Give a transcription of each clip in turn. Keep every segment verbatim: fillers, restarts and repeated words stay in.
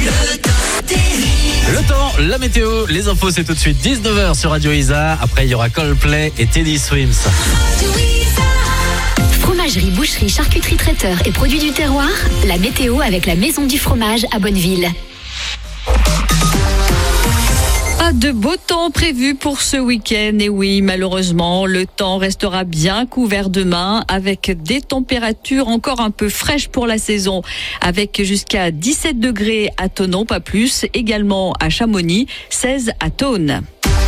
Le temps terrible. Le temps, la météo, les infos, c'est tout de suite dix-neuf heures sur Radio Isa. Après, il y aura Coldplay et Teddy Swims. Fromagerie, boucherie, charcuterie, traiteur et produits du terroir. La météo avec la Maison du Fromage à Bonneville. Pas de beau temps prévu pour ce week-end. Et oui, malheureusement, le temps restera bien couvert demain avec des températures encore un peu fraîches pour la saison. Avec jusqu'à dix-sept degrés à Thonon, pas plus. Également à Chamonix, seize à Thônes.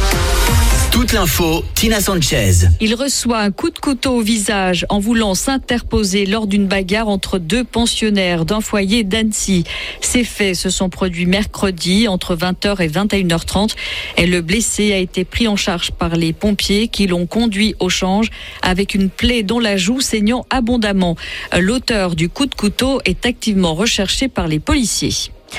Toute l'info, Tina Sanchez. Il reçoit un coup de couteau au visage en voulant s'interposer lors d'une bagarre entre deux pensionnaires d'un foyer d'Annecy. Ces faits se sont produits mercredi entre vingt heures et vingt et une heures trente. Et le blessé a été pris en charge par les pompiers qui l'ont conduit au change avec une plaie dans la joue saignant abondamment. L'auteur du coup de couteau est activement recherché par les policiers.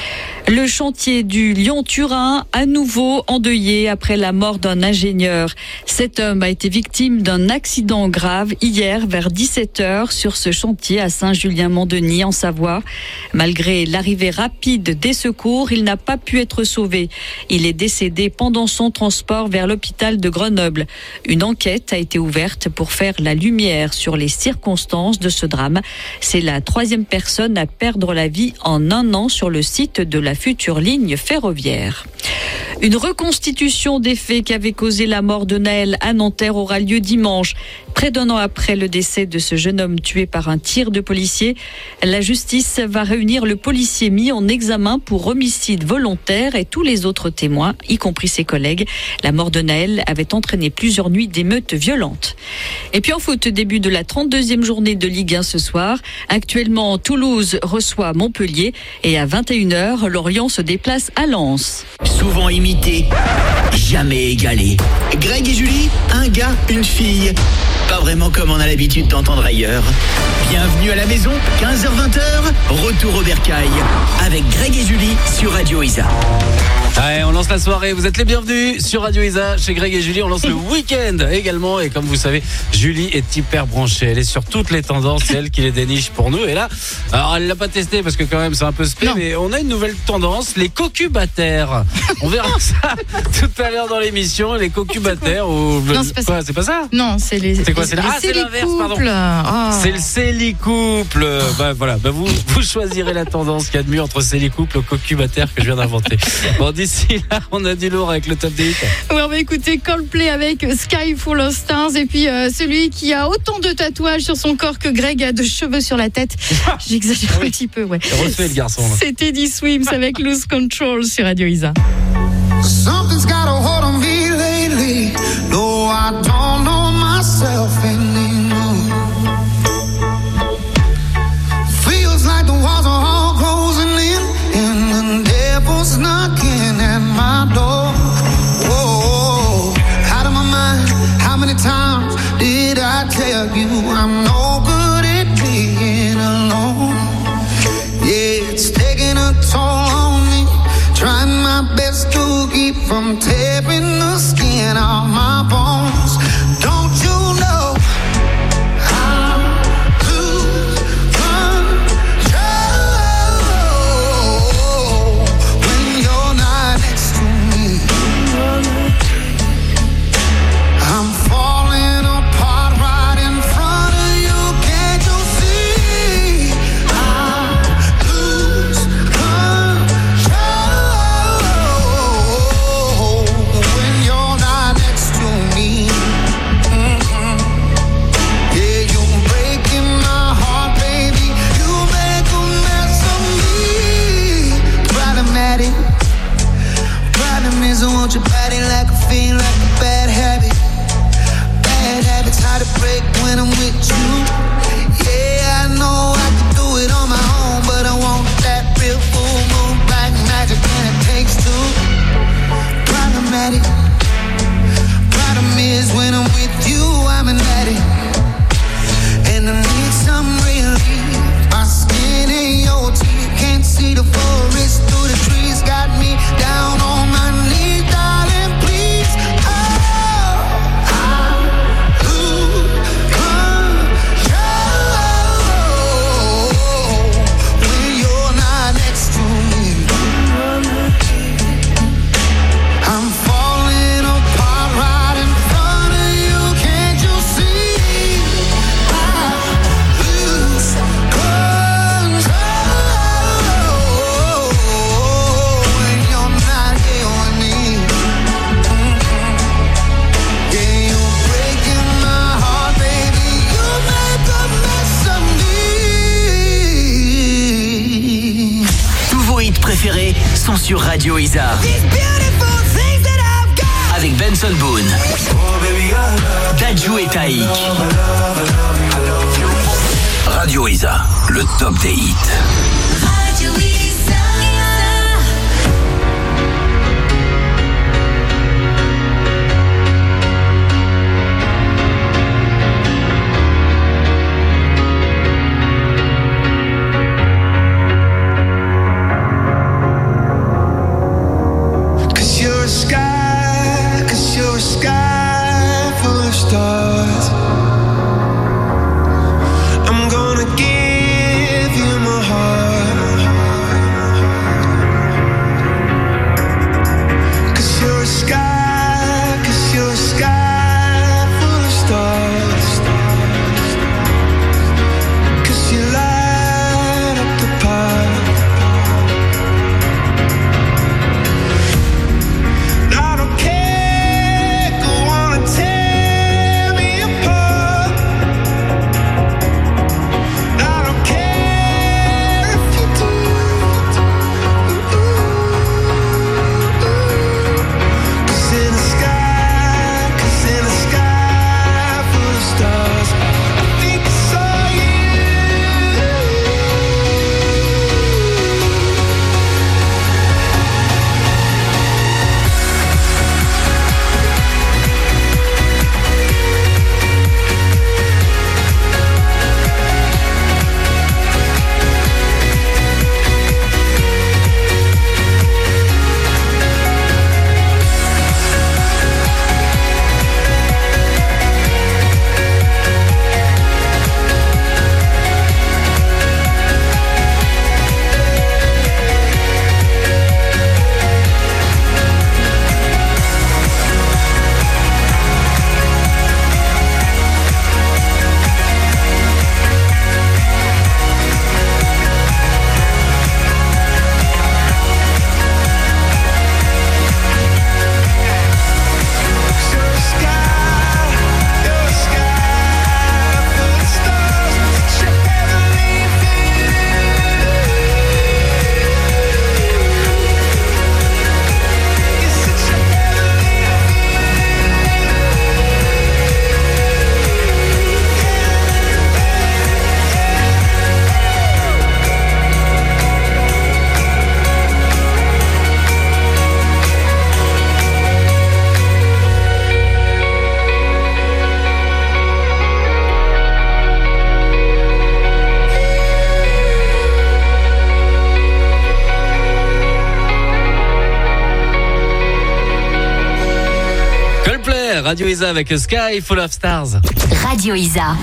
Le chantier du Lyon-Turin, à nouveau endeuillé après la mort d'un ingénieur. Cet homme a été victime d'un accident grave hier vers dix-sept heures sur ce chantier à Saint-Julien-Mont-Denis en Savoie. Malgré l'arrivée rapide des secours, il n'a pas pu être sauvé. Il est décédé pendant son transport vers l'hôpital de Grenoble. Une enquête a été ouverte pour faire la lumière sur les circonstances de ce drame. C'est la troisième personne à perdre la vie en un an sur le site de la future ligne ferroviaire. Une reconstitution des faits qui avaient causé la mort de Naël à Nanterre aura lieu dimanche. Près d'un an après le décès de ce jeune homme tué par un tir de policier, la justice va réunir le policier mis en examen pour homicide volontaire et tous les autres témoins, y compris ses collègues. La mort de Naël avait entraîné plusieurs nuits d'émeutes violentes. Et puis en foot, début de la trente-deuxième journée de Ligue un ce soir. Actuellement, Toulouse reçoit Montpellier et à vingt et une heures, Lorient se déplace à Lens. Souvent imité, jamais égalé. Greg et Julie, un gars, une fille. Pas vraiment comme on a l'habitude d'entendre ailleurs. Bienvenue à la maison, quinze heures vingt heures, retour au bercail. Avec Greg et Julie sur Radio Isa. Allez, on lance la soirée, vous êtes les bienvenus sur Radio Isa, chez Greg et Julie, on lance le week-end également, et comme vous savez, Julie est hyper branchée, elle est sur toutes les tendances, c'est elle qui les déniche pour nous, et là, alors elle l'a pas testé parce que quand même c'est un peu spé, mais on a une nouvelle tendance, les cocubataires. On verra ça tout à l'heure dans l'émission, les cocubataires, ou... Non, c'est pas quoi, ça. c'est pas ça? Non, c'est les... C'est quoi, c'est les la... ah, c'est l'inverse, pardon. Oh. C'est le célicouple. Bah voilà, bah vous, vous choisirez la tendance qu'il y a de mieux entre célicouple et cocubataire que je viens d'inventer. Bon, d'ici là, on a du lourd avec le top des hits. Oui, on va écouter Coldplay avec Sky Full of Stars. Et puis euh, celui qui a autant de tatouages sur son corps que Greg a de cheveux sur la tête. J'exagère oui. un petit peu, ouais. Refait le garçon. Là. C'est Teddy Swims avec Lose Control sur Radio Isa. Something's got a hold on me lately. No, I don't know myself anymore. Feels like the walls are all closing in, and the devil's knocking at my door. Whoa, out of my mind. How many times did I tell you I'm no good at being alone? Yeah, it's taking a toll on me. Trying my best to keep from tearing préférés sont sur Radio Isa. Avec Benson Boone, Dadju et Taïk. Radio Isa, le top des hits. Radio Isa. Radio Isa avec Sky Full of Stars. Radio Isa.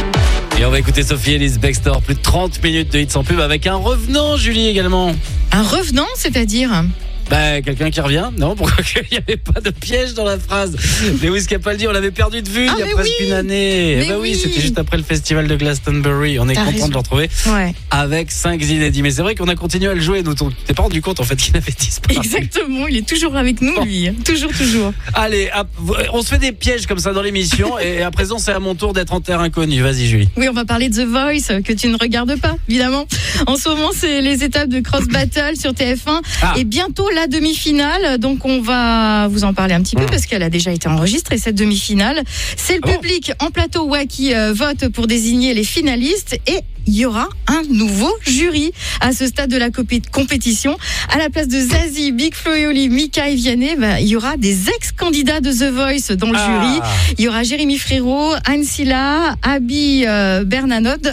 Et on va écouter Sophie Ellis Bextor, plus de trente minutes de hits sans pub avec un revenant, Julie, également. Un revenant, c'est-à-dire ? Bah, quelqu'un qui revient, non? Pourquoi il n'y avait pas de piège dans la phrase? Lewis Capaldi, on l'avait perdu de vue ah, il y a presque oui. une année. Mais bah oui, oui. c'était juste après le festival de Glastonbury. On est T'as content raison. de le retrouver ouais. avec cinq inédits. Mais c'est vrai qu'on a continué à le jouer. Nous, on t'es pas rendu compte en fait qu'il avait disparu. Exactement, il est toujours avec nous, lui. Toujours, toujours. Allez, on se fait des pièges comme ça dans l'émission. Et à présent, c'est à mon tour d'être en terre inconnue. Vas-y, Julie. Oui, on va parler de The Voice, que tu ne regardes pas, évidemment. En ce moment, c'est les étapes de Cross Battle sur T F un. Ah. Et bientôt la demi-finale. Donc on va vous en parler un petit peu mmh. parce qu'elle a déjà été enregistrée, cette demi-finale. C'est le oh. public en plateau ouais, qui euh, vote pour désigner les finalistes et il y aura un nouveau jury à ce stade de la compétition. À la place de Zazie, Big Flo et Oli, Mika et Vianney, bah, il y aura des ex-candidats de The Voice dans le ah. jury. Il y aura Jérémy Frérot, Anne Silla, Abby euh, Bernanode.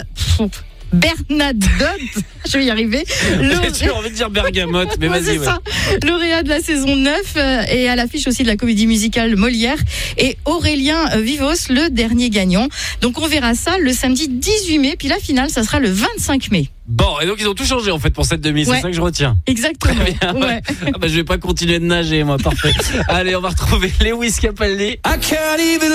Bernadotte, je vais y arriver. J'ai envie de dire Bergamote, mais ouais, vas-y. Ouais. Lauréat de la saison neuf euh, et à l'affiche aussi de la comédie musicale Molière. Et Aurélien Vivos, le dernier gagnant. Donc on verra ça le samedi dix-huit mai, puis la finale, ça sera le vingt-cinq mai. Bon, et donc ils ont tout changé en fait pour cette demi, ouais. c'est ça que je retiens. Exactement. Très bien. Ouais. Ah bah, je vais pas continuer de nager, moi, parfait. Allez, on va retrouver Lewis Capaldi. I can't even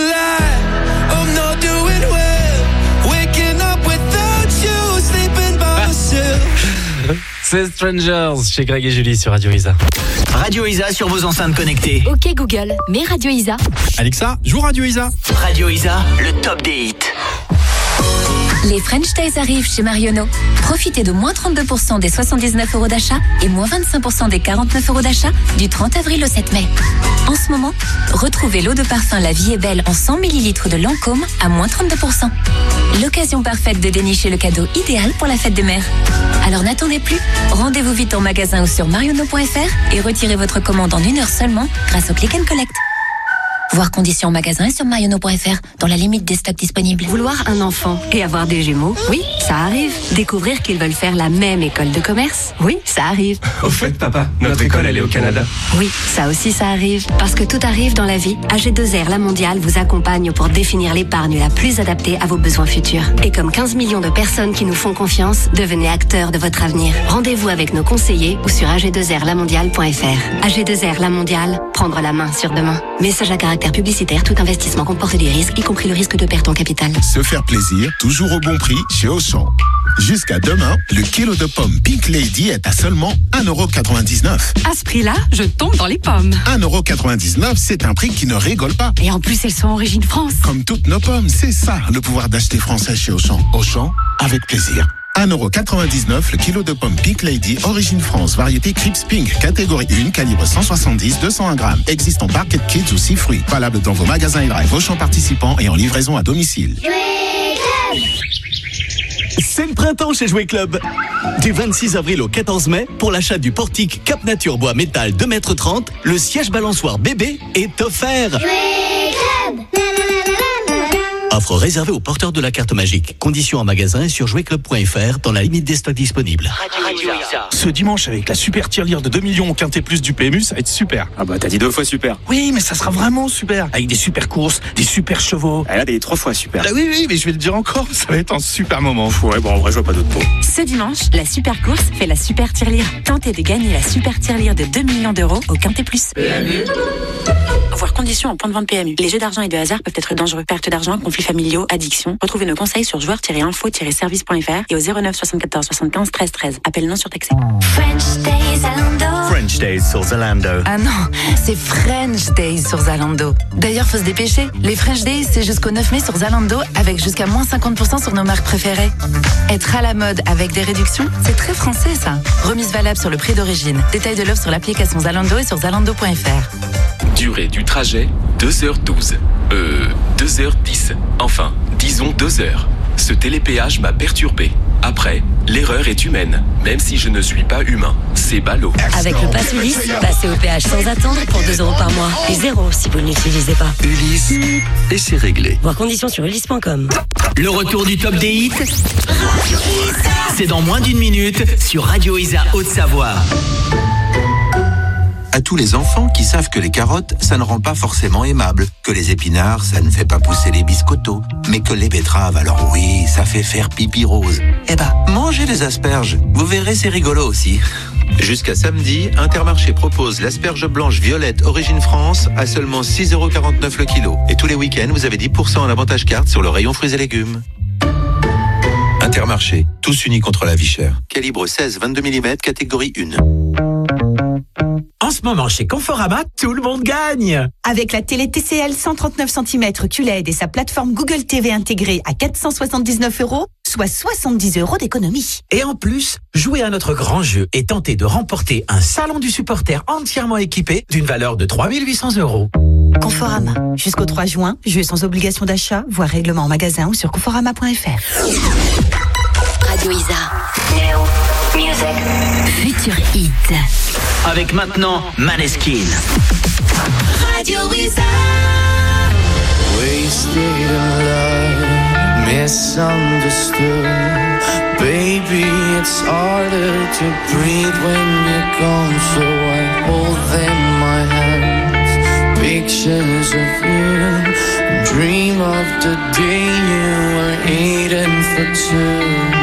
lie, I'm not doing well, waking up without you, sleeping by myself. C'est Strangers chez Greg et Julie sur Radio Isa. Radio Isa sur vos enceintes connectées. Ok Google, mets Radio Isa. Alexa, joue Radio Isa. Radio Isa, le top des hits. Les French Days arrivent chez Marionneau. Profitez de moins trente-deux pour cent des soixante-dix-neuf euros d'achat et moins vingt-cinq pour cent des quarante-neuf euros d'achat du trente avril au sept mai. En ce moment, retrouvez l'eau de parfum La Vie est Belle en cent millilitres de Lancôme à moins trente-deux pour cent. L'occasion parfaite de dénicher le cadeau idéal pour la fête des mères. Alors n'attendez plus, rendez-vous vite en magasin ou sur marionneau point f r et retirez votre commande en une heure seulement grâce au Click and Collect. Voir conditions en magasin et sur marionneau point f r dans la limite des stocks disponibles. Vouloir un enfant et avoir des jumeaux, oui, ça arrive. Découvrir qu'ils veulent faire la même école de commerce, oui, ça arrive. Au fait, papa, notre école, elle est au Canada. Oui, ça aussi, ça arrive. Parce que tout arrive dans la vie. A G deux R La Mondiale vous accompagne pour définir l'épargne la plus adaptée à vos besoins futurs. Et comme quinze millions de personnes qui nous font confiance, devenez acteurs de votre avenir. Rendez-vous avec nos conseillers ou sur a g deux r la mondiale point f r. A G deux R La Mondiale, prendre la main sur demain. Message à caractère publicitaire, tout investissement comporte des risques, y compris le risque de perte en capital. Se faire plaisir, toujours au bon prix chez Auchan. Jusqu'à demain, le kilo de pommes Pink Lady est à seulement un euro quatre-vingt-dix-neuf. À ce prix-là, je tombe dans les pommes. un euro quatre-vingt-dix-neuf, c'est un prix qui ne rigole pas. Et en plus, elles sont origine France. Comme toutes nos pommes, c'est ça, le pouvoir d'acheter français chez Auchan. Auchan, avec plaisir. un euro quatre-vingt-dix-neuf le kilo de pommes Pink Lady, origine France, variété Crips Pink, catégorie un, calibre cent soixante-dix, deux cent un grammes. Existe en Barquette Kids ou six fruits. Valable dans vos magasins et drive Auchan participants et en livraison à domicile. C'est le printemps chez Jouet Club. Du vingt-six avril au quatorze mai, pour l'achat du portique Cap Nature Bois Métal deux mètres trente, le siège balançoire bébé est offert. Jouet Club. Offre réservée aux porteurs de la carte magique. Conditions en magasin et sur jouet club point f r dans la limite des stocks disponibles. Radio Isa. Ce dimanche, avec la super tirelire de deux millions au quintet plus du P M U, ça va être super. Ah bah t'as dit deux fois super. Oui, mais ça sera vraiment super. Avec des super courses, des super chevaux. Elle a des trois fois super. Ah oui, oui, mais je vais le dire encore, ça va être un super moment. Ouais, bon, en vrai, je vois pas d'autres mots. Ce dimanche, la super course fait la super tirelire. Tentez de gagner la super tirelire de deux millions d'euros au quintet plus. P M U. Voir conditions en point de vente P M U. Les jeux d'argent et de hasard peuvent être dangereux. Perte d'argent, conflits familiaux, addiction. Retrouvez nos conseils sur joueurs tiret info tiret service point f r et au zéro neuf soixante-quatorze soixante-quinze treize treize. Appel non surtaxé. French Days Zalando. French Days sur Zalando. Ah non, c'est French Days sur Zalando. D'ailleurs, faut se dépêcher. Les French Days, c'est jusqu'au neuf mai sur Zalando avec jusqu'à moins cinquante pour cent sur nos marques préférées. Être à la mode avec des réductions, c'est très français ça. Remise valable sur le prix d'origine. Détail de l'offre sur l'application Zalando et sur zalando point f r. Durée du trajet, deux heures douze. Euh, deux heures dix. Enfin, disons deux heures. Ce télépéage m'a perturbé. Après, l'erreur est humaine, même si je ne suis pas humain. C'est ballot. Avec le pass Ulysse, passez au péage sans attendre pour deux euros par mois. Et zéro si vous ne l'utilisez pas. Ulysse, et c'est réglé. Voir conditions sur ulysse point com. Le retour du top des hits, c'est dans moins d'une minute sur Radio Isa Haute-Savoie. À tous les enfants qui savent que les carottes, ça ne rend pas forcément aimable, que les épinards, ça ne fait pas pousser les biscottos, mais que les betteraves, alors oui, ça fait faire pipi rose. Eh ben, mangez les asperges, vous verrez, c'est rigolo aussi. Jusqu'à samedi, Intermarché propose l'asperge blanche violette origine France à seulement six euros quarante-neuf le kilo. Et tous les week-ends, vous avez dix pour cent en avantage carte sur le rayon fruits et légumes. Intermarché, tous unis contre la vie chère. Calibre seize vingt-deux millimètres, catégorie un. En ce moment, chez Conforama, tout le monde gagne. Avec la télé T C L cent trente-neuf centimètres Q L E D et sa plateforme Google T V intégrée à quatre cent soixante-dix-neuf euros, soit soixante-dix euros d'économie. Et en plus, jouez à notre grand jeu et tentez de remporter un salon du supporter entièrement équipé d'une valeur de trois mille huit cents euros. Conforama. Jusqu'au trois juin, jeu sans obligation d'achat, voire règlement en magasin ou sur conforama point f r. Radio Isa. New Music. Futur Hit. Avec maintenant Maneskin. Radio Isa. Wasted in love, misunderstood. Baby, it's harder to breathe when you're gone, so I hold them in my hands. Pictures of you, dream of the day you were eating for two.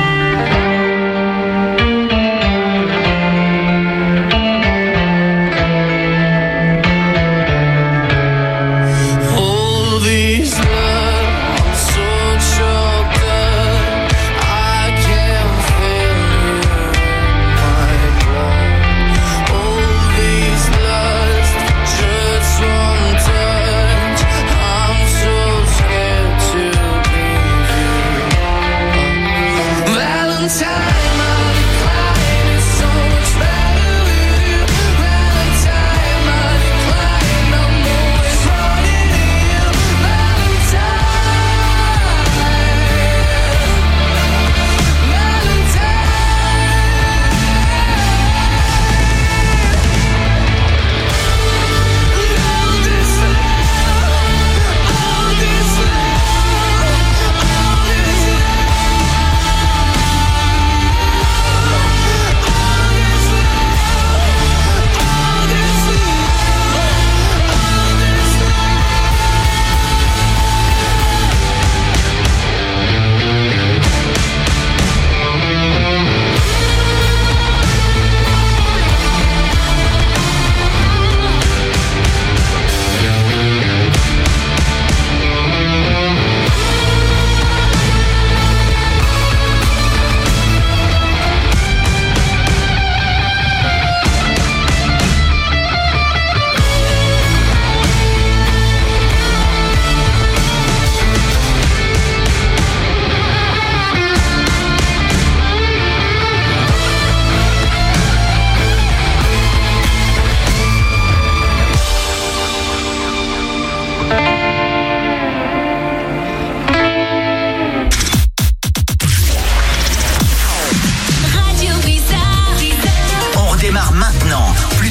I'm so scared to leave you.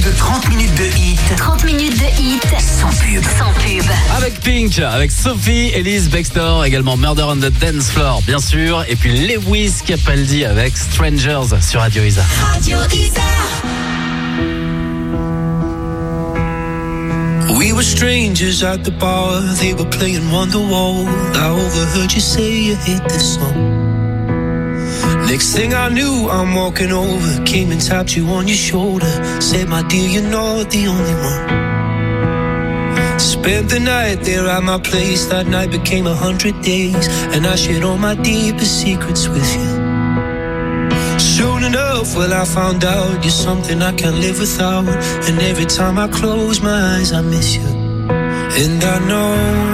de trente minutes de hit. trente minutes de hit. Sans pub. Sans pub. Avec Pink, avec Sophie, Elise Bextor, également Murder on the Dance Floor, bien sûr. Et puis Lewis Capaldi avec Strangers sur Radio Isa. Radio Isa. We were strangers at the bar, they were playing Wonderwall. I overheard you say you hate this song. Next thing I knew, I'm walking over, came and tapped you on your shoulder. Said, my dear, you're not the only one. Spent the night there at my place, that night became a hundred days. And I shared all my deepest secrets with you. Soon enough, well, I found out you're something I can't live without. And every time I close my eyes, I miss you. And I know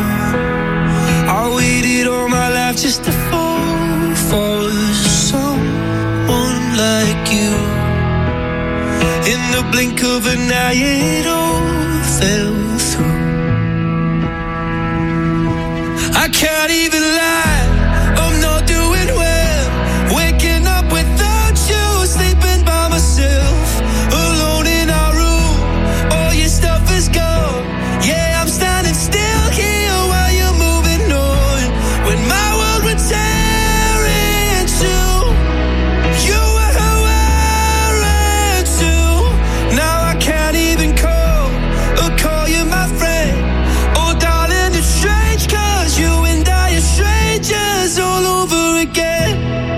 I waited all my life just to fall for someone like you. In the blink of an eye, it all fell through. I can't even lie, I'm not doing well. Waking up without you, sleeping by myself, alone in our room, all your stuff is gone. Yeah, I'm standing still here while you're moving on. When my world would tear in two, you were who I ran to. Now I can't even call or call you my friend. Oh darling, it's strange, cause you and I are strangers all over again.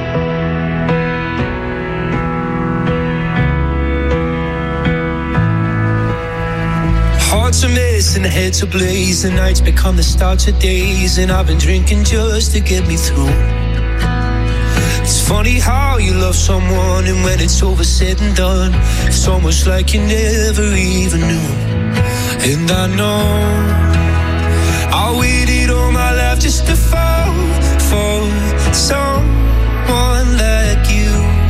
Hearts are missing, heads are blaze, the nights become the start of days. And I've been drinking just to get me through. It's funny how you love someone, and when it's over said and done, it's almost like you never even knew. And I know I waited all my life just to fall for someone like you.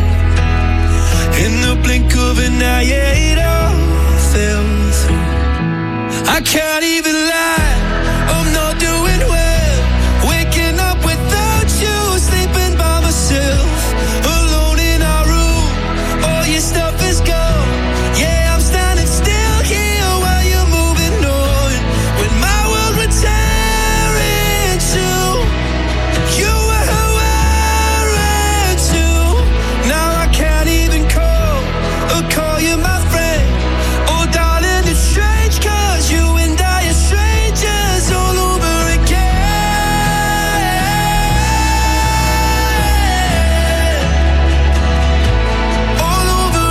In the blink of an eye, it all fell through. I can't even lie, I'm not doing well. Waking up without you, sleeping by myself, alone in our room, all your stuff is gone. Yeah, I'm standing still here while you're moving on. When my world would tear in two, you were who I ran to. Now I can't even call or call you my friend. Oh darling, it's strange, cause you and I are strangers all over again. All over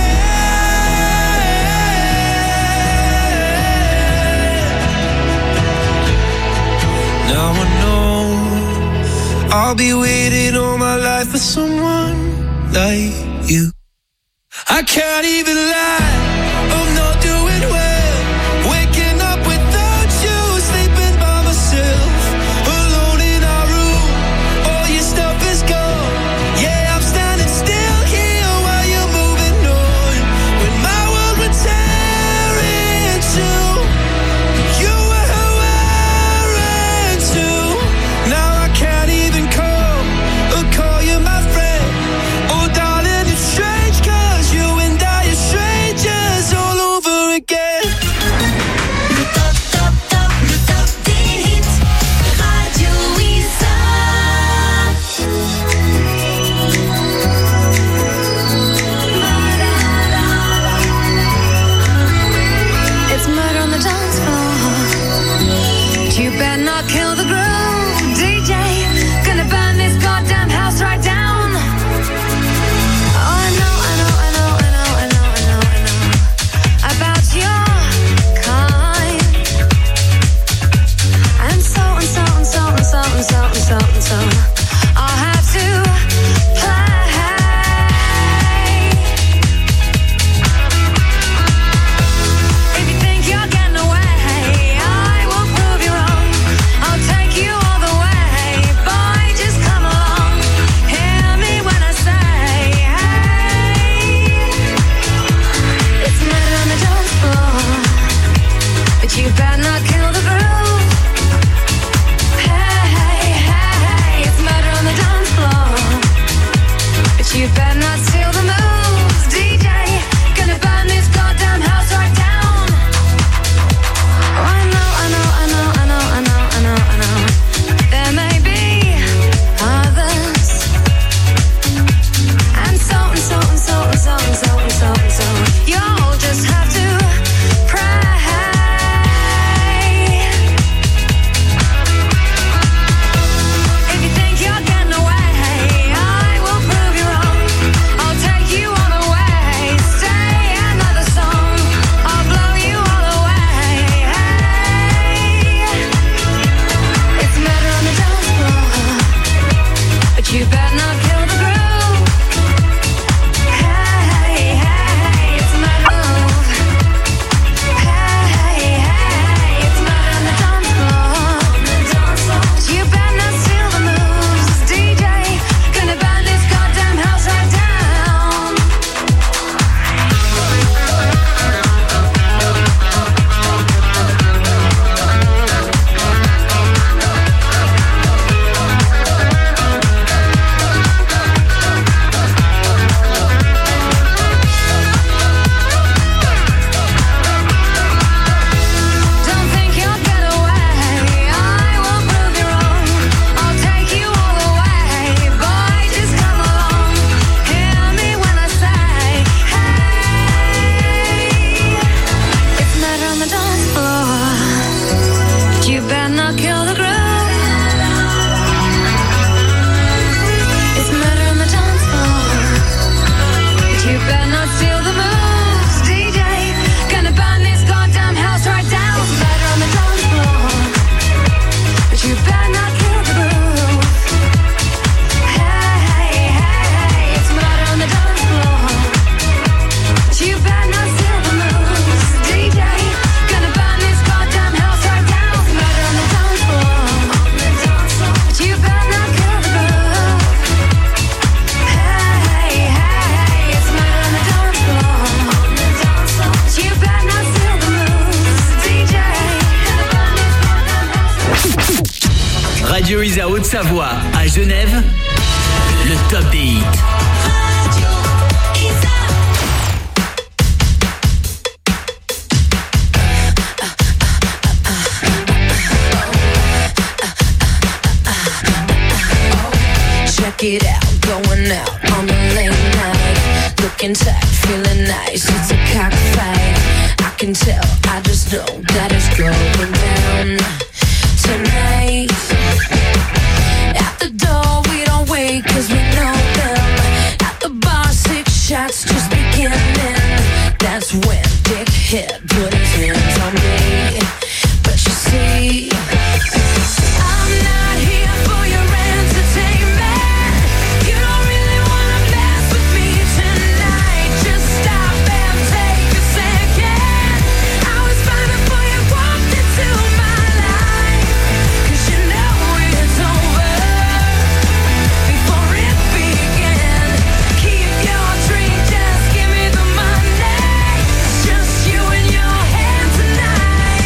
again. Now I know I'll be waiting all my life for someone like you. I can't even lie, I'm not doing well. Waking up without you, sleeping by myself, alone in our room, all your stuff is gone. Yeah, I'm standing still here while you're moving on. When my world would tear in two, you were who I ran to. Now I can't even call or call you my friend. Oh darling, it's strange, cause you and I are strangers you better not steal the moves, D J. Gonna burn this goddamn house right down. It's murder on the dance floor, but you better not kill the groove. Hey, hey, hey, it's murder on the dance floor, but you better not steal the moves, D J. Gonna burn this goddamn house right down. It's murder on the dance floor, but you better not kill the groove. Hey, hey, it's murder on the dance floor, but you better not steal the moves, D J. Gonna burn this goddamn house. Radio Isa Haute-Savoie à Genève, le top des hits. Check it out, going out on a late night. Looking tight, feeling nice, it's a cockfight. I can tell, I just know that it's going down tonight. At the door, we don't wait, cause we know them. At the bar, six shots just beginning. That's when Dick hit, put his hands on me. But you see, I'm not here for your entertainment. You don't really wanna mess with me tonight. Just stop and take a second. I was fine before you walked into my life, cause you know it's over before it began. Keep your drink, just give me the money. Just you and your hand tonight.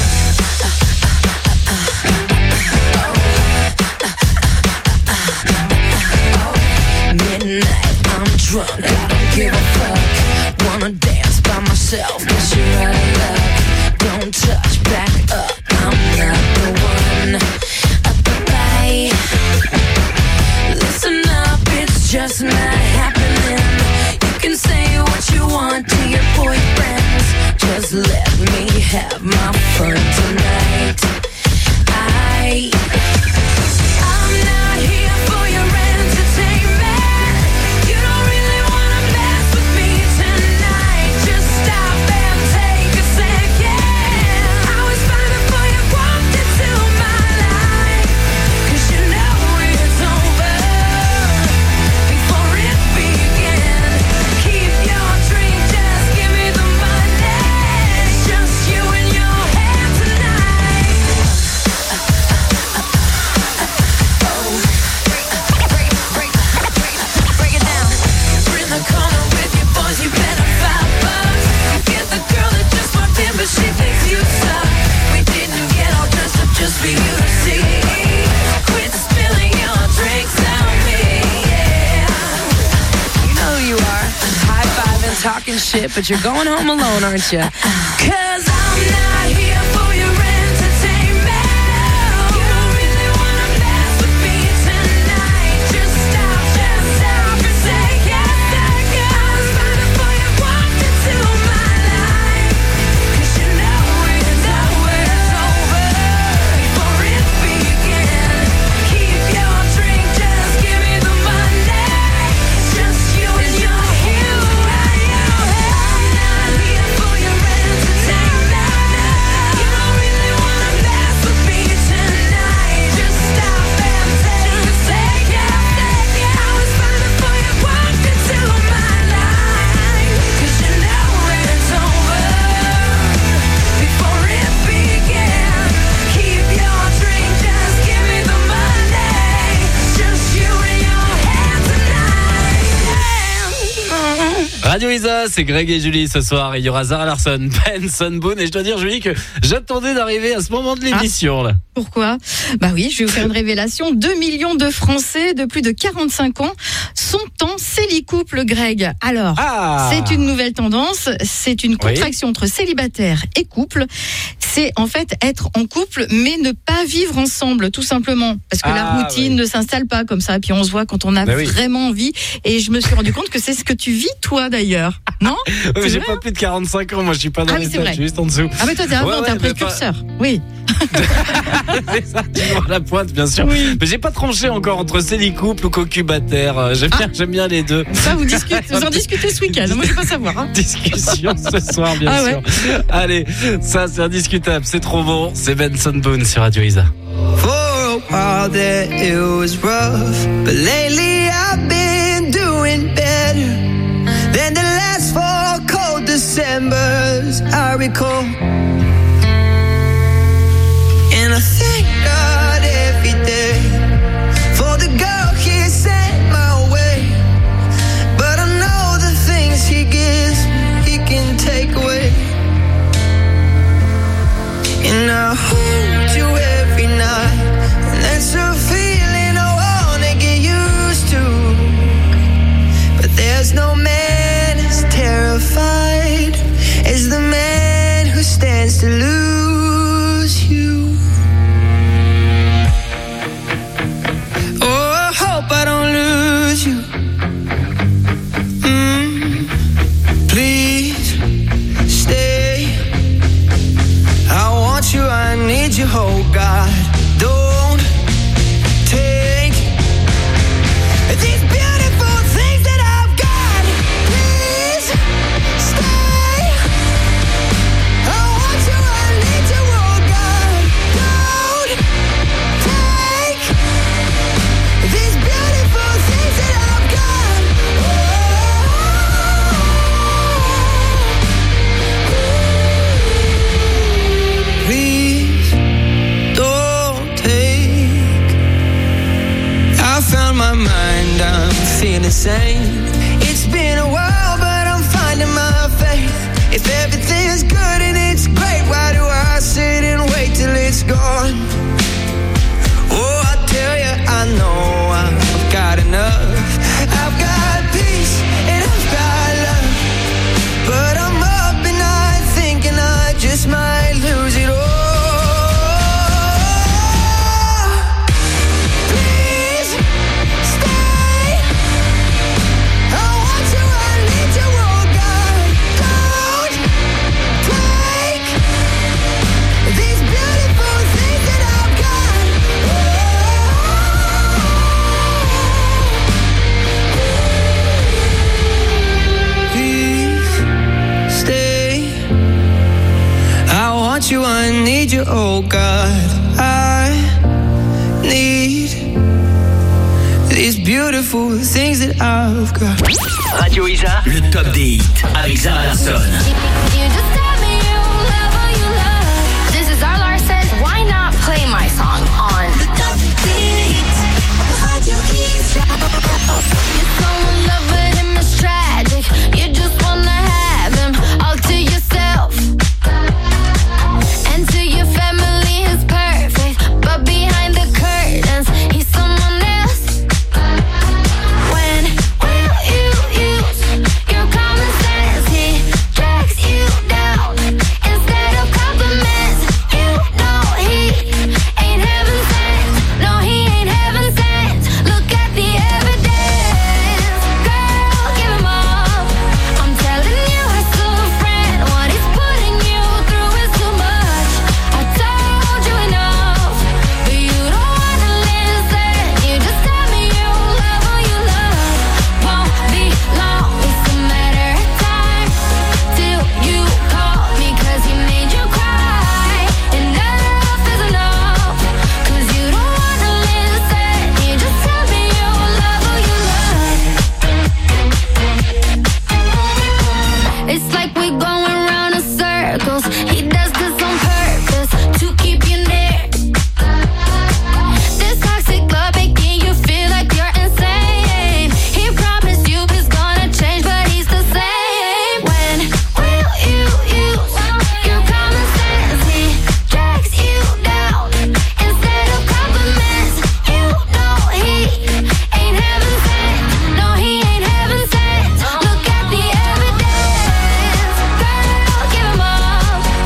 Midnight, I'm drunk, I don't give a fuck. Wanna dance by myself, cause you're out of luck. Don't touch, back up, I'm not the one. Up the light. Listen up, it's just not happening. You can say what you want to your boyfriends. Just let me have my fun tonight. I I'm not here for your entertainment. You don't really wanna mess with me tonight. Just stop and take a second. I was fine before you walked into my life, cause you know it's over before it began. Keep your drink, just give me the money. Just you and your hand tonight. Break it down. We're in the corner with your boys, you better five bucks. You get the girl that just walked in, but she thinks you suck. We didn't get all dressed up just for you to see. Quit spilling your drinks on me, yeah. You know who you are. High five and talking shit, but you're going home alone, aren't you? Cause I'm not here for your entertainment. You don't really wanna mess with me tonight. Just stop, just stop and take a second. I was fine before you walked into my life, cause you know it's over before it began. Keep your drink, just give me the money. Just you and your you and you. I'm not here for your entertainment. You don't really wanna mess with me tonight. Just stop and take a second. I was fine before you walked into my life, cause you know it's over before it began. Keep your drink, just give me the money. Just you and your hand tonight. Radio Isa, c'est Greg et Julie ce soir. Il y aura Zara Larsson, Ben, Son Boone. Et je dois dire, Julie, que j'attendais d'arriver à ce moment de l'émission. Là. Pourquoi ? Bah oui, je vais vous faire une révélation. deux millions de Français de plus de quarante-cinq ans sont en célicouple, Greg. Alors, Ah. c'est une nouvelle tendance. C'est une contraction entre célibataire et couple. C'est en fait être en couple, mais ne pas vivre ensemble, tout simplement. Parce que la Ah, routine oui. ne s'installe pas comme ça. Puis on se voit quand on a Bah oui. vraiment envie. Et je me suis rendu compte que c'est ce que tu vis, toi, d'ailleurs. Non? Mais j'ai pas plus de quarante-cinq ans, moi je suis pas dans Ah les oui, c'est stats, vrai. je suis juste en dessous. Ah mais toi t'es avant, Ouais, t'es un ouais, mais précurseur. Oui. C'est ça, toujours à la pointe, bien sûr. Oui. Mais j'ai pas tranché encore entre célicouple ou cocubataire. Euh, J'aime bien, j'aime bien les deux. Ça, vous discutez, vous en discutez ce week-end. Moi, je veux pas savoir. Hein. Discussion ce soir, bien Ah sûr. ouais. Allez, ça c'est indiscutable, c'est trop bon. C'est Benson Boone sur Radio Isa. For a while there it was rough, but lately I've been doing better than the last four cold Decembers I recall. And I thank God every day for the girl He sent my way. But I know the things He gives He can take away. And I hold you every night, and that's a feeling I wanna get used to. But there's no man as terrified as the man who stands to lose you. Oh, I hope I don't lose you. Mm, please stay. I want you, I need you, oh God. Don't take these beautiful things that I've got. Please stay. I want you, I need you, oh God. Don't take these beautiful things that I've got. Please don't take. I found my mind, I'm feeling sane. It's been a while, but I'm finding my faith. If everything's good and it's great, why do I sit and wait till it's gone? Oh, I tell you, I know I've got enough. I've got peace and I've got love, but I'm up at night thinking I just might lose it all. Please stay. I want you, I need you, oh God. Don't take these beautiful things that I've got. Please stay. I want you, I need you, oh God. I need these beautiful things that I've got. Radio Isa, le top des hits avec Zara Larsson. This is Zara Larsson. Why not play my song on the top beat? Radio Isa. You're so in love with him, it's tragic. You just wanna have him all to yourself. And to your family, he's perfect, but behind the curtains, he's someone else. When will you use your common sense? He drags you down instead of compliments. You know he ain't heaven sent. No, he ain't heaven sent. Look at the evidence. Girl, give him up. I'm telling you, as a friend, what he's putting you through is too much. I told you enough, but you don't wanna listen. You just tell me you love who you love. Won't be long, it's a matter of time till you call me 'cause he made you cry. Enough is enough, 'cause you don't wanna listen. You just tell me you love who you love. It's like we're going round in circles. He does this on purpose to keep you near. This toxic love making you feel like you're insane. He promised you he's gonna change, but he's the same. When will you use your common sense? He drags you down instead of compliments. You know he ain't heaven sent. No, he ain't heaven sent. Look at the evidence. Girl, give him up.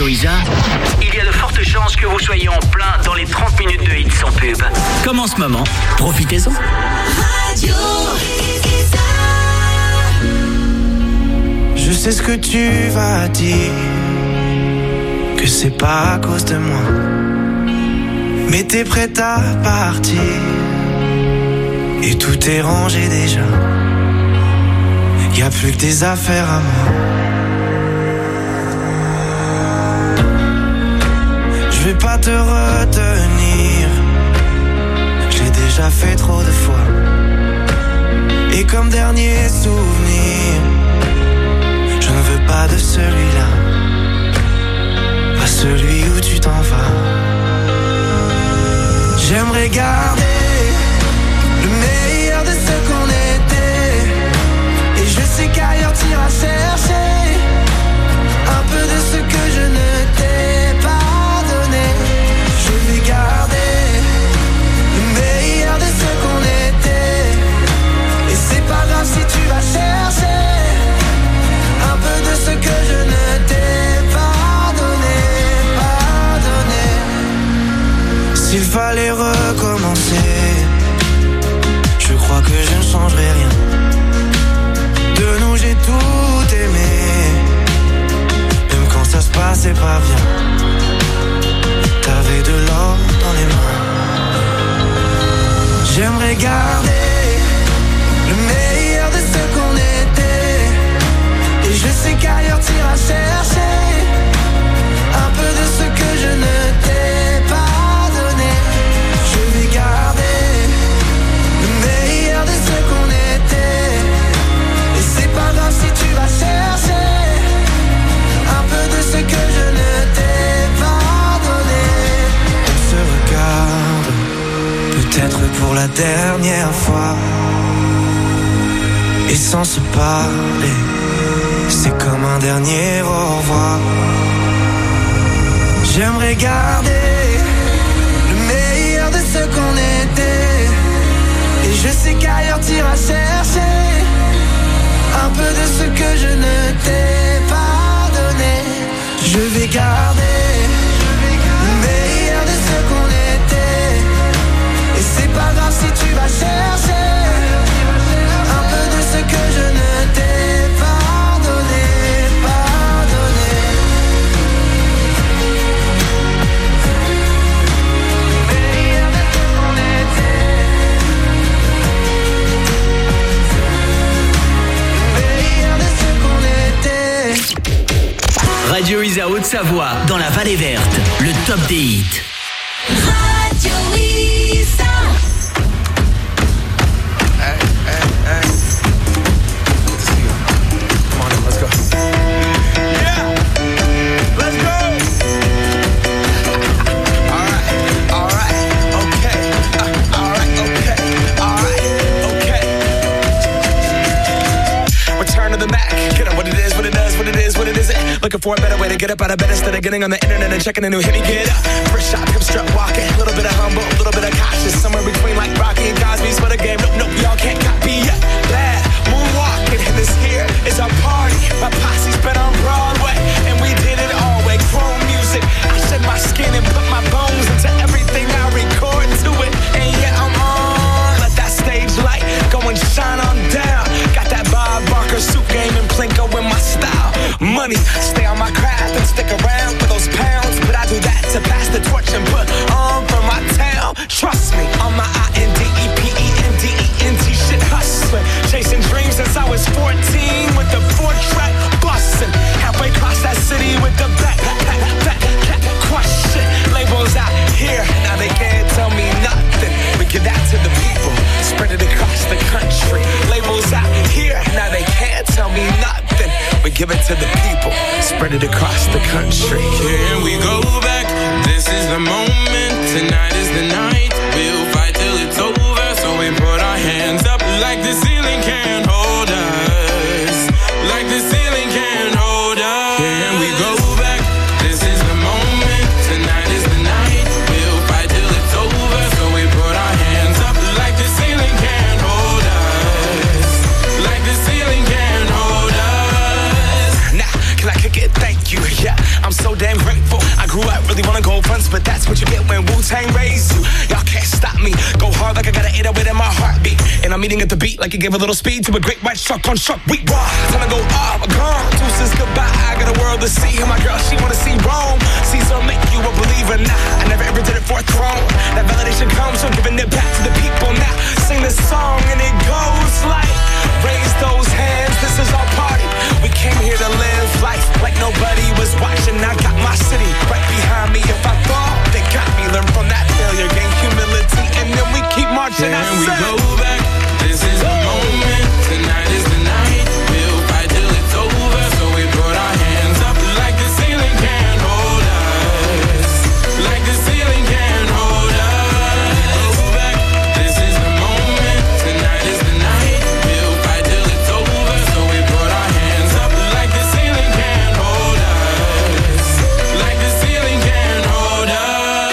Radio Isa, il y a de fortes chances que vous soyez en plein dans les trente minutes de hits sans pub. Comme en ce moment, profitez-en. Radio Isa. Je sais ce que tu vas dire, que c'est pas à cause de moi, mais t'es prête à partir et tout est rangé déjà. Y'a plus que tes affaires à moi. Je vais pas te retenir, j'ai déjà fait trop de fois. Et comme dernier souvenir, je ne veux pas de celui-là, pas celui où tu t'en vas. J'aimerais garder le meilleur de ce qu'on était, et je sais qu'ailleurs t'iras chercher un peu de ce que je ne t'ai pas donné. Je vais garder le meilleur de ce qu'on était, et c'est pas grave si tu vas chercher un peu de ce que je ne t'ai pas donné, pas donné. S'il fallait recommencer, je crois que je ne changerai rien. De nous j'ai tout aimé, même quand ça se passait pas bien. T'avais de l'or dans les mains. J'aimerais garder le meilleur de ce qu'on était, et je sais qu'ailleurs t'iras chercher un peu de ce que je ne t'ai pas donné. Je vais garder le meilleur de ce qu'on était, et c'est pas grave si tu vas chercher un peu de ce que je ne t'ai pas donné. On se regarde, peut-être pour la dernière fois, et sans se parler, c'est comme un dernier au revoir. J'aimerais garder le meilleur de ce qu'on était, et je sais qu'ailleurs t'iras chercher un peu de ce que je ne t'ai pas donné. Je vais garder le meilleur de ce qu'on était, et c'est pas grave si tu vas chercher un peu de ce que je ne t'ai pas donné, pas donné. Le meilleur de ce qu'on était, le meilleur de ce qu'on était. Radio Isa Haute-Savoie, dans la Vallée Verte, le top des hits. Radio Isa. Hey, hey, hey. Come on in, let's go. Yeah, let's go. All right, all right, okay. Uh, all right, okay, all right, okay. Return to the Mac. Get up what it is, what it does, what it is, what it isn't. Looking for a better way to get up out of bed instead of getting on the internet and checking a new hit. Me get up, first shot, hip strut walking, a little bit of humble, a little bit of cautious, somewhere between like Rocky and Cosby's for the game. Nope, nope, y'all can't copy yet. Bad moonwalking, and this here is our party. My posse's been on Broadway, and we did it all way. Chrome music, I shed my skin and put my bones into everything I record to it. And yeah, I'm on. Let that stage light go and shine on down. Got that Bob Barker suit game and Plinko in my style. Money, stay on my craft and stick around for those pounds. But I do that to pass the torch and put on for my town. Trust me, on my I N D E P E N D E N T shit hustling. Chasing dreams since I was fourteen with the four track bustin'. Halfway across that city with the back, back, back, back, crush shit. Labels out here, now they can't tell me nothing. We give that to the people, spread it across the country. Labels out here, now they can't tell me nothing. We give it to the people, spread it across the country. Here we go back, this is the moment, tonight is the night. We'll fight till it's over, so we put our hands up like the ceiling can't hold us. Like the ceiling can't hold us. Here we go back, this is the moment, tonight is the night. We'll fight till it's over, so we put our hands up like the ceiling can't hold us. Like the ceiling can't hold us. Nah, can I kick it? Thank you, yeah. I'm so damn grateful meeting at the beat like it gave a little speed to a great white shark on shark. We raw, time to go up, gone. Deuces goodbye, I got a world to see. And my girl, she wanna see Rome. Caesar make you a believer. Nah, I never ever did it for a throne. That validation comes from giving it back to the people. Now sing this song and it goes like, raise those hands, this is our party. We came here to live life like nobody was watching. I got my city right behind me. If I fall, they got me. Learn from that failure, gain humility, and then we keep marching. Can I we said, go back? This is the moment. Tonight is the night. We'll fight till it's over. So we put our hands up like the ceiling can't hold us. Like the ceiling can't hold us. Go back. This is the moment. Tonight is the night. We'll fight till it's over. So we put our hands up like the ceiling can't hold us. Like the ceiling can't hold us.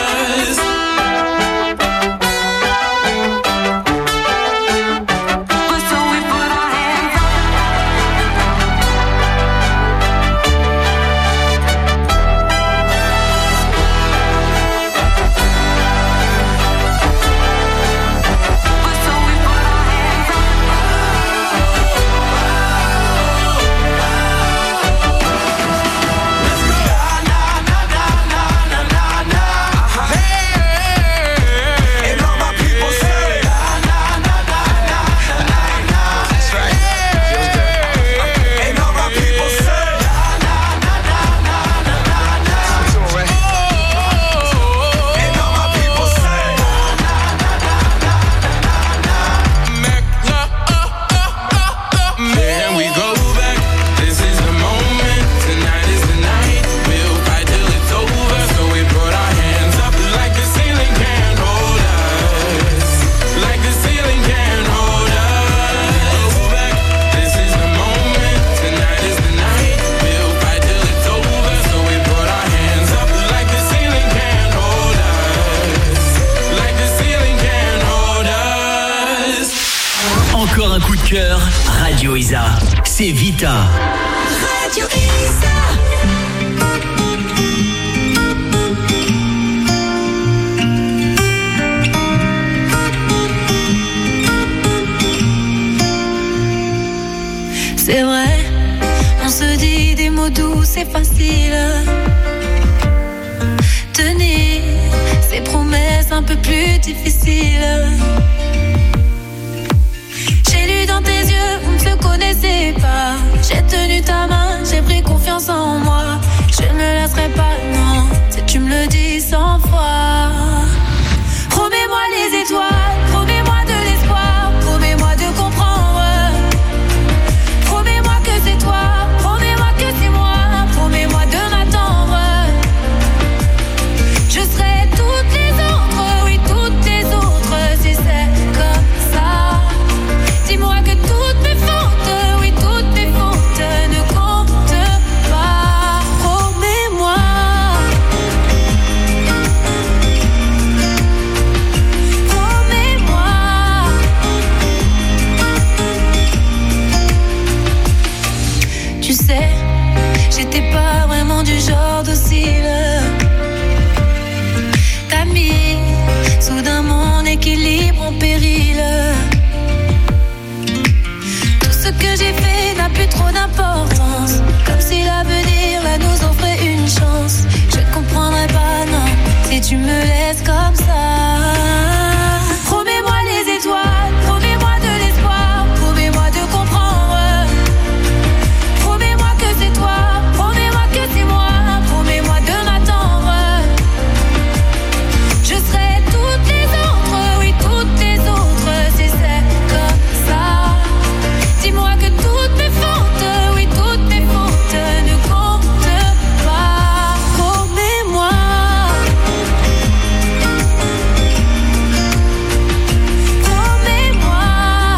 Can we go back? This is the moment. Tonight is the night. We'll fight till it's over. So we put our hands up like the ceiling can't hold us. Like the ceiling can't hold us. Go back. This is the moment. Tonight is the night. We'll fight till it's over. So we put our hands up like the ceiling can't hold us. Like the ceiling can't hold us. Encore un coup de cœur, Radio Isa. C'est Vita. Radio Isa. C'est vrai, on se dit des mots doux, c'est facile. Tenir ses promesses un peu plus difficiles. J'ai lu dans tes yeux, on ne se connaissait pas. J'ai tenu ta main, j'ai pris confiance en moi. Je ne me lasserai pas, non, si tu me le dis cent fois. Promets-moi les étoiles, promets-moi de l'espoir, promets-moi de comprendre. Promets-moi que c'est toi, promets-moi que c'est moi, promets-moi de m'attendre. Je serai toutes les autres, oui toutes les autres, si c'est comme ça. Dis-moi que toutes mes fautes, oui toutes mes fautes ne comptent pas. Promets-moi. Promets-moi. Tu sais, j'étais pas vraiment du genre docile. T'as mis soudain mon équilibre en péril. Tout ce que j'ai fait n'a plus trop d'importance. Comme si l'avenir là nous offrait une chance. Je ne comprendrai pas, non, si tu me laisses comme ça. Promets-moi les étoiles, promets-moi de l'espoir, promets-moi de comprendre. Promets-moi que c'est toi, promets-moi que c'est moi, promets-moi de m'attendre. Je serai toutes les autres, oui toutes les autres, si c'est comme ça. Dis-moi que toutes mes fautes, oui toutes mes fautes ne comptent pas. Promets-moi. Promets-moi.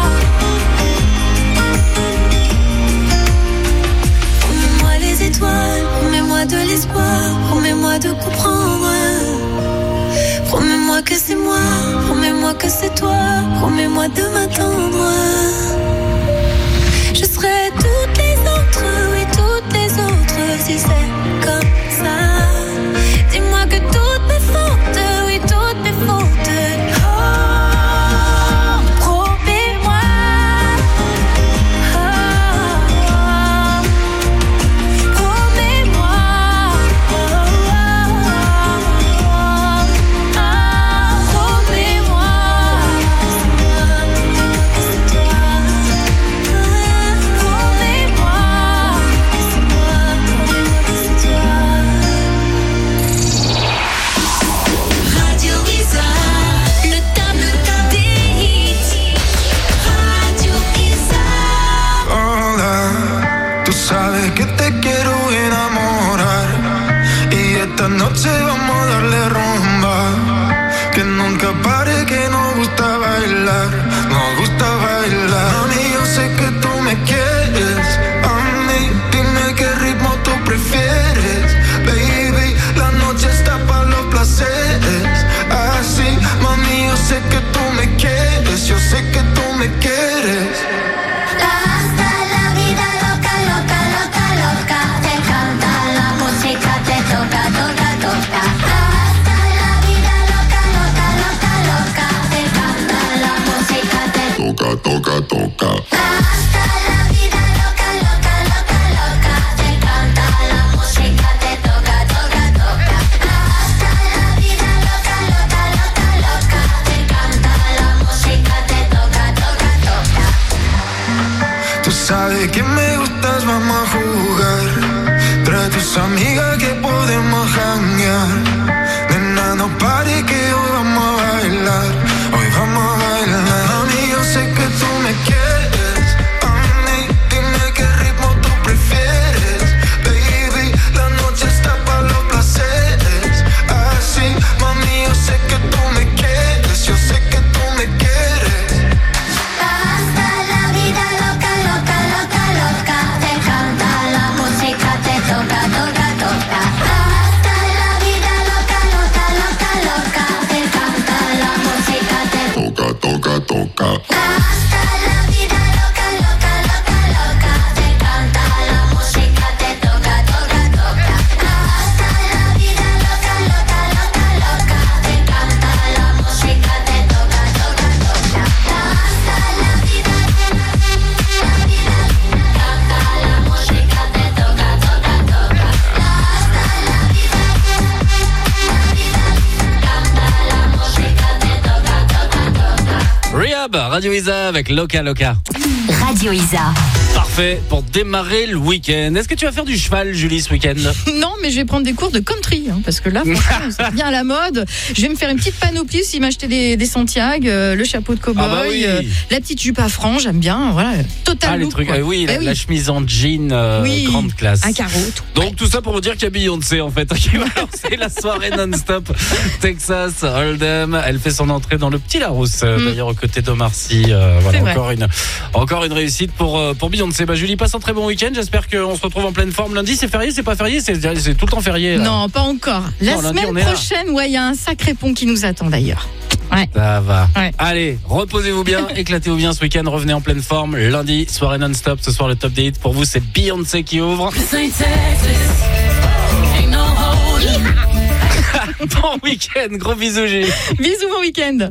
Promets-moi les étoiles, promets-moi de l'espoir, promets-moi de comprendre. Promets-moi que c'est moi, promets-moi que c'est toi, promets-moi de m'attendre. Je serai toutes les autres, oui toutes les autres, si c'est comme ça. Dis-moi que toutes mes fautes, oui toutes mes fautes. Oh, promets-moi. nos gusta bailar. Mami, yo sé que tú me quieres. A mí, dime qué ritmo tú prefieres. Baby, la noche está para los placeres. Así, mami, yo sé que tú me quieres. Yo sé que tú me quieres. Hasta la vida loca, loca, loca, loca. Te canta la música, te toca, toca, toca. Hasta la vida loca, loca, loca, loca. Te canta la música, te toca, toca, toca. Hasta la vida loca, loca, loca, loca. Te canta la música, te toca, toca, toca. Hasta la vida loca, loca, loca, loca. Te canta la música, te toca, toca, toca. Tú sabes que me gustas, vamos a jugar. Trae tus amigas que podemos janguear. Nena, no pare que hoy vamos a bailar. Hoy vamos a bailar. Mami, yo sé que tú me quieres. Mami, dime qué ritmo tú prefieres. Baby, la noche está para los placeres. Así, mami, yo sé que tú me quieres. Yo sé que tú me quieres. Hasta la vida loca, loca, loca, loca. Te canta la música, te toca, toca, toca. Hasta la vida loca, loca, loca, loca. Te canta la música, te toca, toca, toca. Hasta la vida loca, loca, loca, loca. Te canta la música, te toca, toca, toca. Hasta la vida loca, loca, loca, loca. Te canta la música, te toca, toca, toca. Hasta la vida, la vida, canta la música, te toca, toca, toca. Hasta la vida, la vida, canta la música, te toca, toca, toca. Rehab, Radio Isa avec Loca Loca. Radio Isa. Parfait pour démarrer le week-end. Est-ce que tu vas faire du cheval, Julie, ce week-end? Non, mais je vais prendre des cours de country, hein, parce que là, franchement, c'est bien à la mode. Je vais me faire une petite panoplie aussi, m'acheter des, des Santiago, euh, le chapeau de cow-boy, Ah bah oui. euh, la petite jupe à franges, j'aime bien, voilà, total Ah, les look, trucs, quoi. euh, oui, Bah la, la chemise en jean, euh, Oui. grande classe. Un carreau, tout. Donc tout ça pour vous dire qu'il y a Beyoncé en fait qui va lancer la soirée non-stop Texas Hold'em. Elle fait son entrée dans le Petit Larousse, euh, Mm. d'ailleurs aux côtés d'Omar Sy. Euh, voilà, C'est vrai. encore une, encore une réussite pour euh, pour Beyoncé. Bah Julie, passe un très bon week-end. J'espère qu'on se retrouve en pleine forme lundi. C'est férié, c'est pas férié, c'est c'est tout le temps férié. Là. Non, pas encore. La Non, lundi, on semaine est là. prochaine, ouais, il y a un sacré pont qui nous attend d'ailleurs. Ouais. Ça va. Ouais. Allez, reposez-vous bien, éclatez-vous bien ce week-end, revenez en pleine forme. Lundi, soirée non-stop. Ce soir, le top des hits pour vous, c'est Beyoncé qui ouvre. Bon week-end, gros bisous, Julie. Bisous, bon week-end.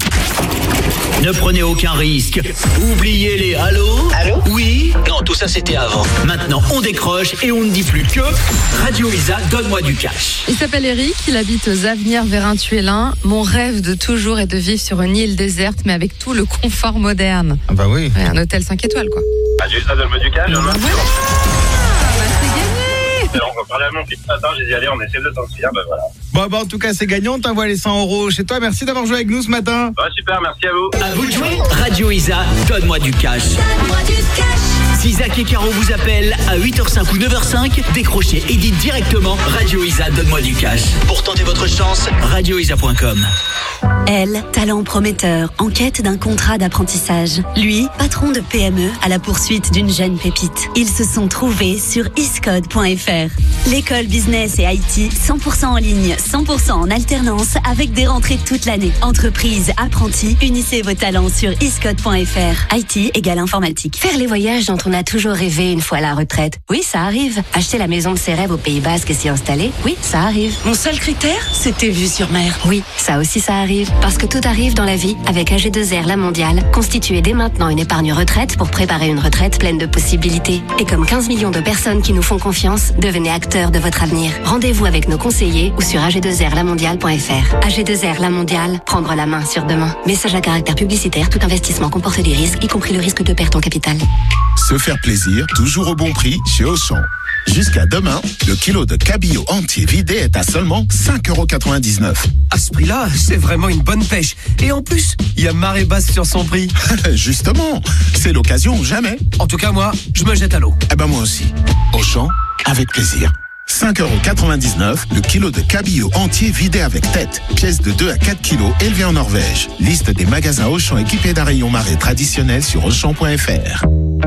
Ne prenez aucun risque. Oubliez les allô. Allô. Oui. Non, tout ça c'était avant. Maintenant, on décroche et on ne dit plus que Radio Isa, donne-moi du cash. Il s'appelle Eric, il habite aux Avenirs Vérintuélin. Mon rêve de toujours est de vivre sur une île déserte, mais avec tout le confort moderne. Ah bah oui. Ouais, un hôtel cinq étoiles, quoi. Radio Isa, donne-moi du cash. Bah, voilà. Bah, c'est gagné. On va parler à mon fils ce matin, j'ai dit allez, on essaie de sortir, ben voilà. Bon, bah en tout cas, c'est gagnant. On t'envoie les cent euros chez toi. Merci d'avoir joué avec nous ce matin. Ouais, super, merci à vous. À vous de jouer. Radio Isa, donne-moi du cash. Donne-moi du cash. Si Zach et Caro vous appellent à huit heures cinq ou neuf heures cinq, décrochez et dites directement Radio Isa, donne-moi du cash. Pour tenter votre chance, radio isa point com. Elle, talent prometteur, en quête d'un contrat d'apprentissage. Lui, patron de P M E à la poursuite d'une jeune pépite. Ils se sont trouvés sur iscode point f r. L'école business et I T cent pour cent en ligne, cent pour cent en alternance avec des rentrées toute l'année. Entreprise, apprentis, unissez vos talents sur iscode point f r. I T égale informatique. Faire les voyages dont on a toujours rêvé une fois à la retraite. Oui, ça arrive. Acheter la maison de ses rêves au Pays Basque et s'y installer. Oui, ça arrive. Mon seul critère, c'était vue sur mer. Oui, ça aussi ça arrive. Parce que tout arrive dans la vie avec A G deux R La Mondiale. Constituez dès maintenant une épargne retraite pour préparer une retraite pleine de possibilités. Et comme quinze millions de personnes qui nous font confiance, devenez acteurs de votre avenir. Rendez-vous avec nos conseillers ou sur A G deux R la mondiale point f r. A G deux R La Mondiale, prendre la main sur demain. Message à caractère publicitaire, tout investissement comporte des risques, y compris le risque de perte en capital. Se faire plaisir, toujours au bon prix chez Auchan. Jusqu'à demain, le kilo de cabillaud entier vidé est à seulement cinq euros quatre-vingt-dix-neuf. À ce prix-là, c'est vraiment une bonne pêche. Et en plus, il y a marée basse sur son prix. Justement, c'est l'occasion ou jamais. En tout cas, moi, je me jette à l'eau. Eh ben moi aussi. Auchan, avec plaisir. cinq euros quatre-vingt-dix-neuf le kilo de cabillaud entier vidé avec tête. Pièce de deux à quatre kilos élevée en Norvège. Liste des magasins Auchan équipés d'un rayon marée traditionnel sur auchan point f r.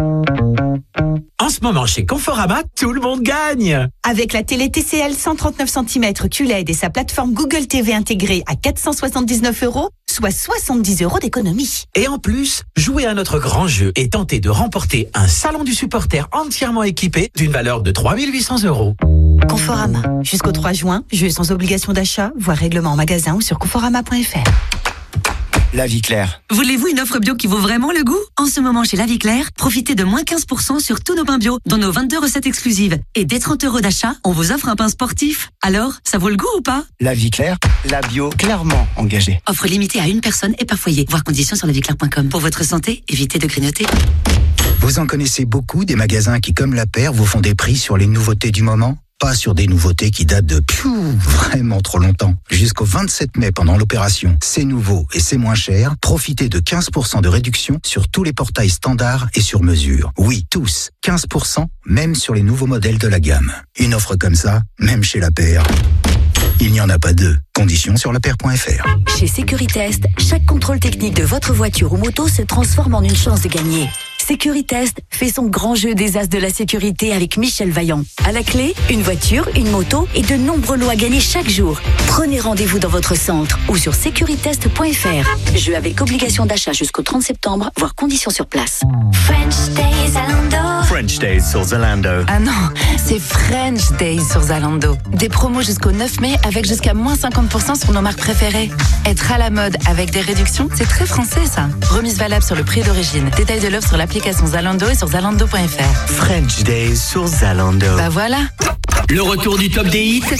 En ce moment, chez Conforama, tout le monde gagne. Avec la télé T C L cent trente-neuf centimètres Q L E D et sa plateforme Google T V intégrée à quatre cent soixante-dix-neuf euros, soit soixante-dix euros d'économie. Et en plus, jouez à notre grand jeu et tentez de remporter un salon du supporter entièrement équipé d'une valeur de trois mille huit cents euros. Conforama. Jusqu'au trois juin, jeu sans obligation d'achat, voire règlement en magasin ou sur conforama point f r. La Vie Claire. Voulez-vous une offre bio qui vaut vraiment le goût? En ce moment, chez La Vie Claire, profitez de moins quinze pour cent sur tous nos pains bio, dans nos vingt-deux recettes exclusives. Et dès trente euros d'achat, on vous offre un pain sportif. Alors, ça vaut le goût ou pas? La Vie Claire, la bio clairement engagée. Offre limitée à une personne et par foyer. Voir conditions sur la vie claire point com. Pour votre santé, évitez de grignoter. Vous en connaissez beaucoup des magasins qui, comme La Paire, vous font des prix sur les nouveautés du moment? Pas sur des nouveautés qui datent de piou, vraiment trop longtemps. Jusqu'au vingt-sept mai, pendant l'opération C'est nouveau et c'est moins cher, profitez de quinze pour cent de réduction sur tous les portails standards et sur mesure. Oui, tous. quinze pour cent, même sur les nouveaux modèles de la gamme. Une offre comme ça, même chez La Paire, il n'y en a pas deux. Conditions sur la paire point f r. Chez Sécuritest, chaque contrôle technique de votre voiture ou moto se transforme en une chance de gagner. Sécuritest fait son grand jeu des as de la sécurité avec Michel Vaillant. À la clé, une voiture, une moto et de nombreux lots à gagner chaque jour. Prenez rendez-vous dans votre centre ou sur sécuritest point f r. Jeu avec obligation d'achat jusqu'au trente septembre, voire conditions sur place. French Days Zalando. French Days sur Zalando. Ah non, c'est French Days sur Zalando. Des promos jusqu'au neuf mai avec jusqu'à moins cinquante pour cent sur nos marques préférées. Être à la mode avec des réductions, c'est très français ça. Remise valable sur le prix d'origine. Détail de l'offre sur l'application Zalando et sur zalando point f r. French Days sur Zalando. Bah voilà. Le retour du top des hits,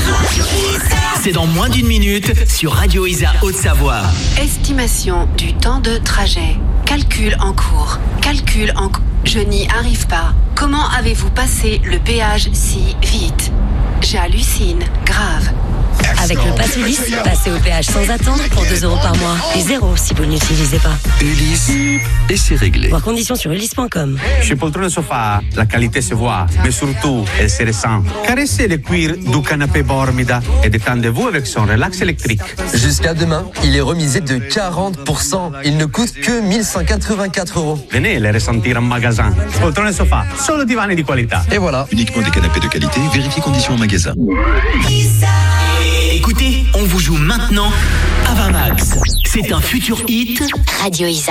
c'est dans moins d'une minute sur Radio Isa Haute-Savoie. Estimation du temps de trajet. Calcul en cours. Calcul en cours. Je n'y arrive pas. Comment avez-vous passé le péage si vite? J'hallucine. Grave. Avec le Pass Ulysse, passez au péage sans attendre pour deux euros par mois. Et zéro si vous ne l'utilisez pas. Ulysse, et c'est réglé. Voir conditions sur ulysse point com. Chez Poltrone Sofa, la qualité se voit, mais surtout, elle se ressent. Caressez le cuir du canapé Bormida et détendez-vous avec son relax électrique. Jusqu'à demain, il est remisé de quarante pour cent. Il ne coûte que mille cent quatre-vingt-quatre euros. Venez les ressentir en magasin. Poltrone Sofa, solo divani di qualità. Et voilà. Uniquement des canapés de qualité, vérifiez conditions en magasin. Écoutez, on vous joue maintenant Avamax. C'est un futur hit. Radio Isa.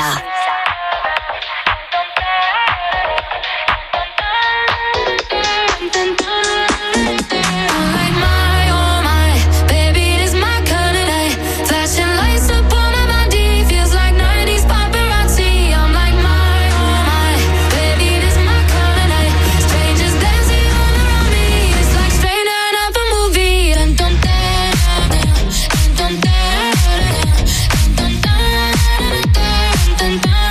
Dun, dun, dun, dun, dun, dun, dun.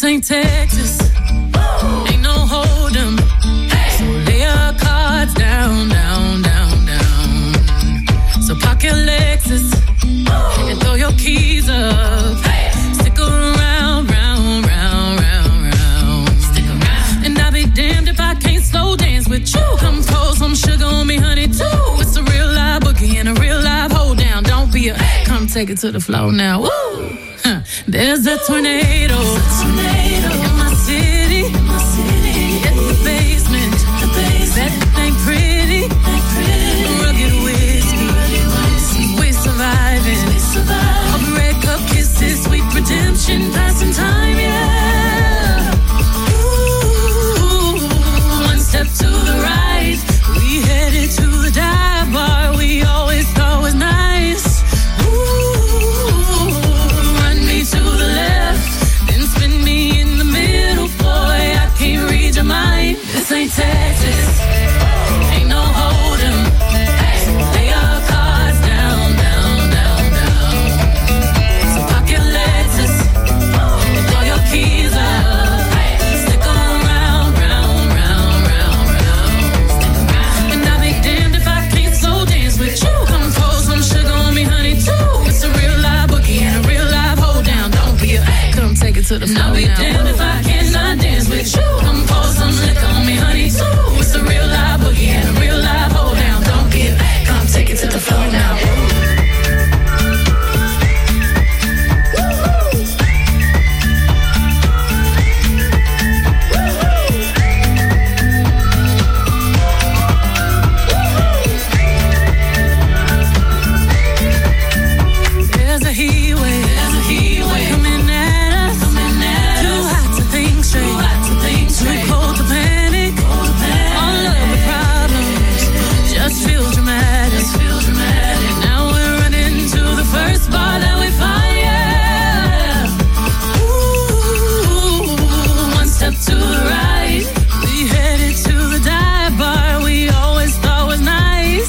ain't Texas. Ain't no hold 'em. So lay your cards down, down, down, down. So park your Lexus and throw your keys up. Stick around, round, round, round, round. Stick around. And I'll be damned if I can't slow dance with you. Come pour some sugar on me, honey, too. It's a real live boogie and a real live hold down. Don't be a come take it to the floor now. Woo! Huh. There's a tornado, tornado in my city. In my city. At the basement, the basement. That ain't pretty. Ain't pretty. Rugged whiskey, rugged whiskey. We surviving. We surviving. All the red cup kisses, sweet redemption, passing time, yeah. Ooh, one step to the right, we headed to the dive bar we always thought was nice. To the left, then spin me in the middle, boy, I can't read your mind. This ain't Texas, ain't no hold 'em. Lay your cards down, down, down, down. So park your Lexus and throw your keys up. Stick around, round, round, round, round. And I'll be damned if I can't slow dance with you. Come pour some sugar on me, honey, too. It's a real live boogie and a real live hold down. Don't be a come take it to the floor. I'll be damned if I cannot dance with you. Come pour some liquor on me, honey, too. It's a real live boogie and a real live hold down. Don't be a come take it to the floor now. There's a heat wave, there's a heat wave coming at us, coming at too us. Hot to think straight, too hot to think straight. Too cold to panic, cold to panic. All of the problems just feel dramatic, just feel dramatic. Now we're running to the first bar that we find, yeah. Ooh, one step to the right, we headed to the dive bar we always thought was nice.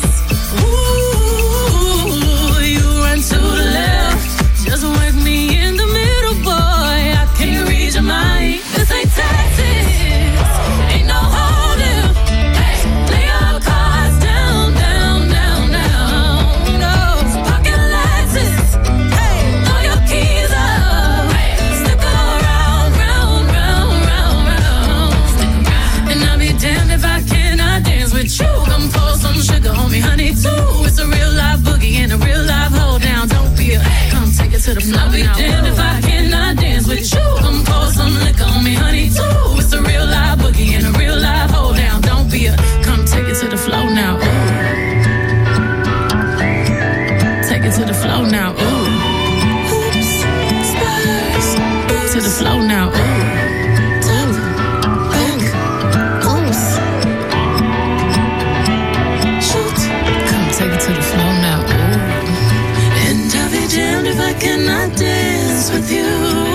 Ooh, you run to the left, just work me in the middle, boy, I can't read your mind. This ain't Texas, ain't no holding. Lay your cards down, down, down, down. No, so park your Lexus, throw your keys up. Stick around, round, round, round, round. And I'll be damned if I cannot dance with you. Come pour some sugar on me, honey, too. It's a real live boogie and a real live hold down. Don't be a come take it to the floor. I'll be damned if I cannot dance with you. Come pour some liquor on me, honey, too. It's a real live boogie and a real live hold down. Don't be a come take it to the floor now. Ooh. Take it to the floor now. Ooh. Oops, spurs. To the floor now. Ooh. Ooh. Back. Oops. Shoot. Come take it to the floor now. Ooh. And I'll be damned if I cannot dance with you.